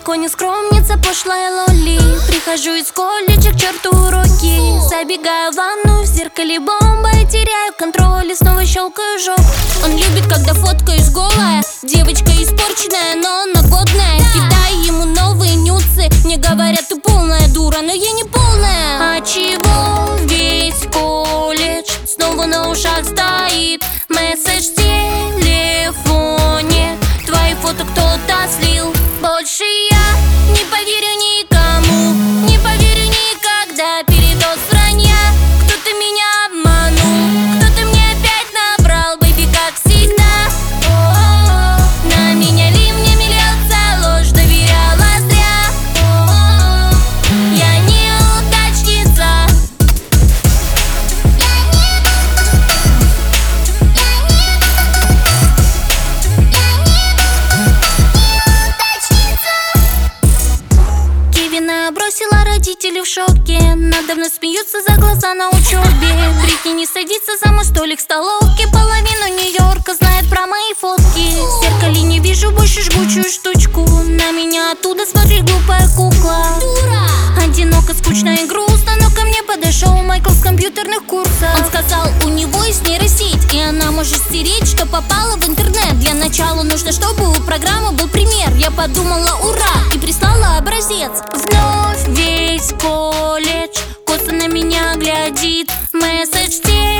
далеко не скромница, пошлая лоли. Прихожу из колледжа к черту уроки. Забегаю в ванну, в зеркале бомба и теряю контроль, и снова щелкаю жоп. Он любит, когда фоткаюсь голая. Девочка испорченная, но она годная. Кидаю ему новые нюцы. Мне говорят, ты полная дура, но я не полная. А чего весь колледж снова на ушах стоит? Месседж в телефоне, твои фото кто-то слил. Больше я не поверю никому, не поверю никогда. Передоз вранья, кто-то меня обманул, кто-то мне опять набрал, бэйби, как всегда. О-о-о. На меня ливнями льется ложь, доверяла зря. О-о-о. Я неудачница. Кевина бросила, родители в шоке. Надо мной смеются за глаза на учебе. Прикинь, не садится за мой столик в столовке. Половину Нью-Йорка знает про мои фотки. В зеркале не вижу больше жгучую штучку. На меня оттуда смотрит глупая кукла. Одиноко, скучно и грустно, но ко мне подошел Майкл с компьютерных курсов. Он сказал, у него есть нейросеть, и она может стереть, что попало в интернет. Для начала нужно, чтобы у программы был пример. Я подумала, ура, и прислала образец. Вновь весь колледж косо на меня глядит. Месседж в